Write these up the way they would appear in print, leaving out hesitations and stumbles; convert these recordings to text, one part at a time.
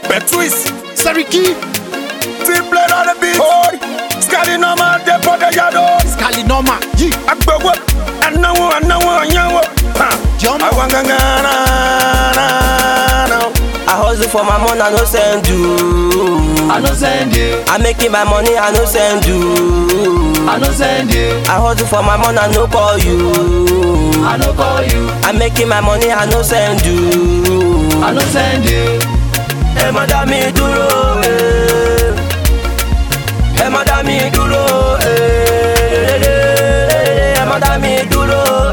Betwist, Seriki, Triple on the beat. Oh, Scally Norma, the Potter Yado. Scally Norma, Yi, Agbawo, and no one, Jump. I want I hustle for my money, I no send you. I no send you. I making my money, I no send you. I no send you. I hustle for my money, I no call you. I no call you. I making my money, I no send you. I no send you. Hey madame duro, hey madame duro, hey madame duro,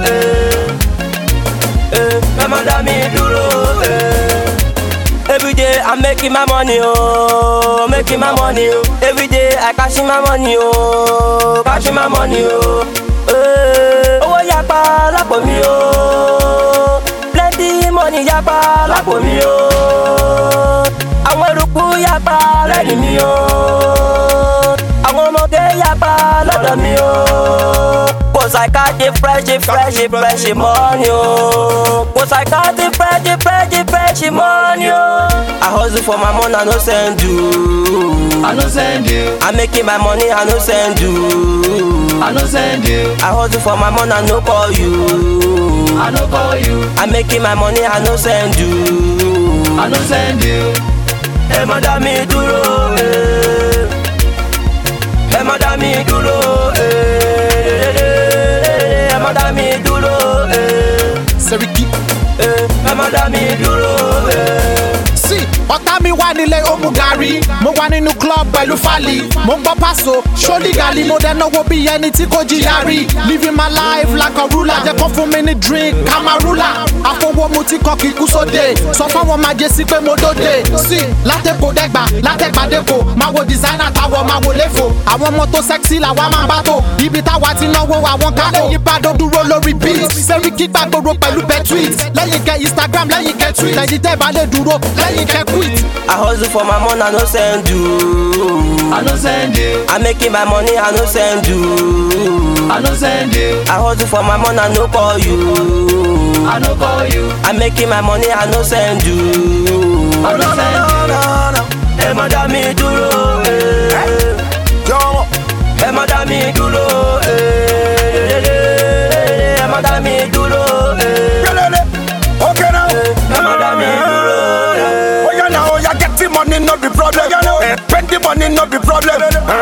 hey madame duro. Every day I'm making my money, oh, making my money, oh. Every day I cashing my money, oh, cashing my money, oh. Owó yapa lápò mi, oh. Plenty money yapa lápò mi, oh. Àwọn eruku yapa lẹ́yìn mi, oh. Àwọn ọmọge yapa lọ́dọ̀ mi, oh. Cause I got the fresh money, oh. Cause I got the fresh money, oh. I hustle for my money, I no send you. I no send you. I making my money, I no send you. I no send you. I hustle for my money, I no call you. I no call you. I making my money, I no send you. I no send you. Hey madame duro, hey madame duro, hey madame duro, Seriki, hey madame duro. See, ọ̀tá mi wà nílé ó mu gàrí, mo wà nínú club pẹ̀lú Fali, mo ń gbọ́ Paso, ṣólí gàlí, mo dẹ̀ náwó bí ẹni tí kò jìyà rí. Living my life like a ruler, jẹ́ kó fún mi ní drink, Kamarula. Àfọwọ́ mu ti kọ́ kí kú sóde, sọ fáwọn máa jẹ sí pé mo dóde. Sí, látẹ̀kọ̀ dẹ́gbà, látẹ̀gbàdẹ́kọ̀, máa wo designer táwọn máa wo léfò. Àwọn ọmọ tó sexy làwa máa bá tò, ibi táwa ti náwó àwọn kákò. Lẹ́yìn bá dúró lórí beat, Seriki gbàgbóró pẹ̀lú Betwist. Lẹ́yìn kẹ́ Instagram, lẹ́yìn kẹ́ tweet, lẹ́yìn tẹ́ bá lè dúró, lẹ́yìn kẹ́ quit. I hustle for my money, I no send you. I no send you. I making my money, I no send you. I no send you. I hustle for my money, I no call you. I no call you. I making my money, I no send you. I no send you. Hey madame duro, hey madame duro, hey madame duro, Okay now. hey madame duro. Oh yeah now, oh yeah, get the money not the problem. Spend the money not the problem.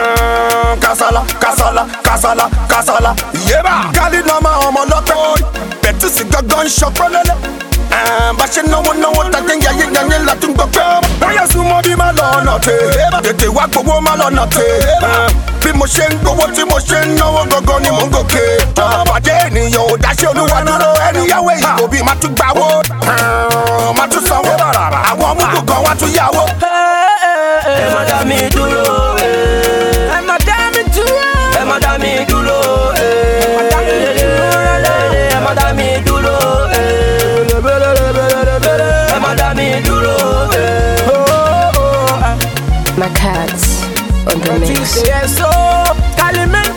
Kasala. Yeba. Gali Norma ọmọ lọ́pẹ́. Bẹ̀tù sí gángan ṣọpẹ́ lẹ́lẹ́. Bá ṣe náwó tàgé yẹyẹ látún gbọ́ pé. Bóyá súnmọ́ bí má lọ ọ̀nà tè. Tètè wá gbowó má lọ ọ̀nà tè. Bí mo ṣe ń gbowó tí mo ṣe ń náwó gangan ni mò ń gòkè. Bàjẹ́ ènìyàn ò dáṣẹ́ olúwa dúró. Ẹnìyàwó ìbò bí má tún gbàwó. Má tún sanwó. Àwọn ọmọdé gan wá tún yàwó. Hey madame duro, hey madame duro, hey madame duro, hey madame duro, hey madame duro. My cats on the mix. So, Calimen